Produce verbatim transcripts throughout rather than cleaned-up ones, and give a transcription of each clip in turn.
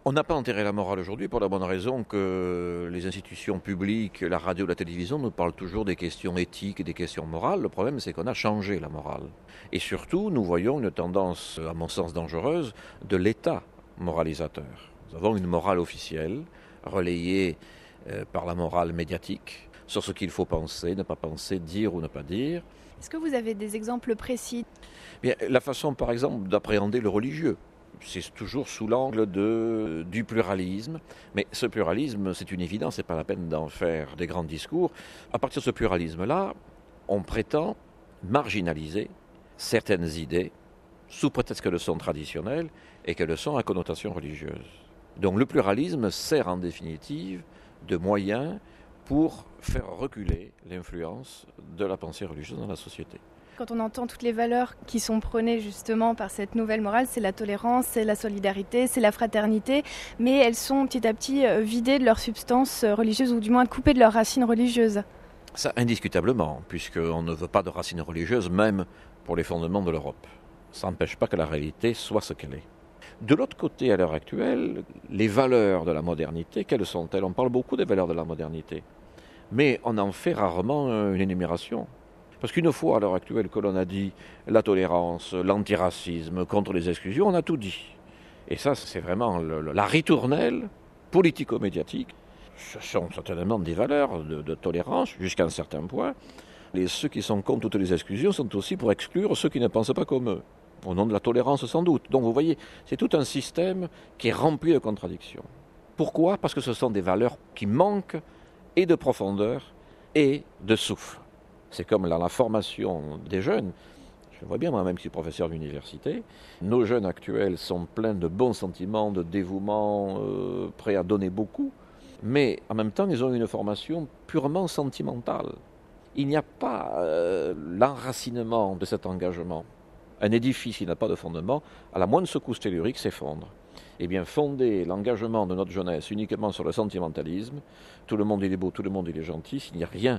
On n'a pas enterré la morale aujourd'hui pour la bonne raison que les institutions publiques, la radio, la télévision nous parlent toujours des questions éthiques et des questions morales. Le problème, c'est qu'on a changé la morale. Et surtout, nous voyons une tendance, à mon sens dangereuse, de l'État moralisateur. Nous avons une morale officielle, relayée euh, par la morale médiatique, sur ce qu'il faut penser, ne pas penser, dire ou ne pas dire. Est-ce que vous avez des exemples précis ? Bien, la façon, par exemple, d'appréhender le religieux. C'est toujours sous l'angle de, du pluralisme. Mais ce pluralisme, c'est une évidence, ce n'est pas la peine d'en faire des grands discours. À partir de ce pluralisme-là, on prétend marginaliser certaines idées sous prétexte qu'elles sont traditionnelles et qu'elles sont à connotation religieuse. Donc le pluralisme sert en définitive de moyen pour faire reculer l'influence de la pensée religieuse dans la société. Quand on entend toutes les valeurs qui sont prônées justement par cette nouvelle morale, c'est la tolérance, c'est la solidarité, c'est la fraternité, mais elles sont petit à petit vidées de leur substance religieuse ou du moins coupées de leurs racines religieuses. Ça, indiscutablement, puisqu'on ne veut pas de racines religieuses, même pour les fondements de l'Europe. Ça n'empêche pas que la réalité soit ce qu'elle est. De l'autre côté, à l'heure actuelle, les valeurs de la modernité, quelles sont-elles ? On parle beaucoup des valeurs de la modernité, mais on en fait rarement une énumération. Parce qu'une fois, à l'heure actuelle, que l'on a dit la tolérance, l'antiracisme, contre les exclusions, on a tout dit. Et ça, c'est vraiment le, la ritournelle politico-médiatique. Ce sont certainement des valeurs de, de tolérance, jusqu'à un certain point. Et ceux qui sont contre toutes les exclusions sont aussi pour exclure ceux qui ne pensent pas comme eux. Au nom de la tolérance, sans doute. Donc, vous voyez, c'est tout un système qui est rempli de contradictions. Pourquoi ? Parce que ce sont des valeurs qui manquent et de profondeur et de souffle. C'est comme dans la formation des jeunes. Je vois bien, moi-même, qui suis professeur d'université. Nos jeunes actuels sont pleins de bons sentiments, de dévouement, euh, prêts à donner beaucoup. Mais en même temps, ils ont une formation purement sentimentale. Il n'y a pas euh, l'enracinement de cet engagement. Un édifice qui n'a pas de fondement, à la moindre secousse tellurique, s'effondre. Eh bien, fonder l'engagement de notre jeunesse uniquement sur le sentimentalisme, tout le monde il est beau, tout le monde il est gentil, s'il n'y a rien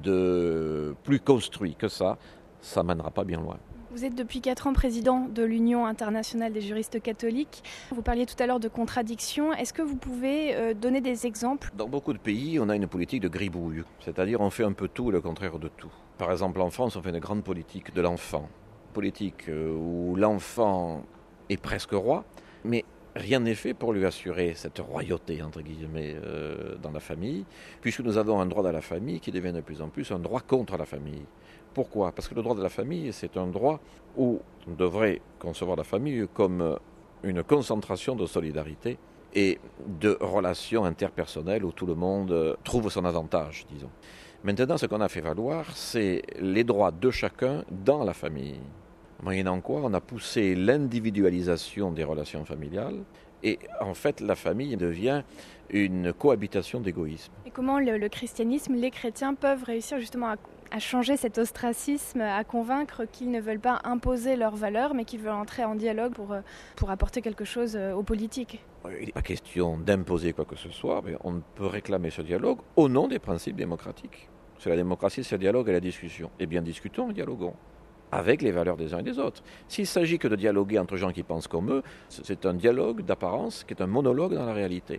de plus construit que ça, ça ne mènera pas bien loin. Vous êtes depuis quatre ans président de l'Union internationale des juristes catholiques. Vous parliez tout à l'heure de contradictions. Est-ce que vous pouvez euh, donner des exemples ? Dans beaucoup de pays, on a une politique de gribouille, c'est-à-dire on fait un peu tout et le contraire de tout. Par exemple, en France, on fait une grande politique de l'enfant. Politique où l'enfant est presque roi, mais rien n'est fait pour lui assurer cette royauté, entre guillemets, euh, dans la famille, puisque nous avons un droit de la famille qui devient de plus en plus un droit contre la famille. Pourquoi ? Parce que le droit de la famille, c'est un droit où on devrait concevoir la famille comme une concentration de solidarité et de relations interpersonnelles où tout le monde trouve son avantage, disons. Maintenant, ce qu'on a fait valoir, c'est les droits de chacun dans la famille. Moyennant quoi, on a poussé l'individualisation des relations familiales et en fait, la famille devient une cohabitation d'égoïsme. Et comment le, le christianisme, les chrétiens peuvent réussir justement à, à changer cet ostracisme, à convaincre qu'ils ne veulent pas imposer leurs valeurs, mais qu'ils veulent entrer en dialogue pour, pour apporter quelque chose aux politiques ? Il n'est pas question d'imposer quoi que ce soit, mais on peut réclamer ce dialogue au nom des principes démocratiques. C'est la démocratie, c'est le dialogue et la discussion. Eh bien, discutons et dialoguons avec les valeurs des uns et des autres. S'il s'agit que de dialoguer entre gens qui pensent comme eux, c'est un dialogue d'apparence qui est un monologue dans la réalité.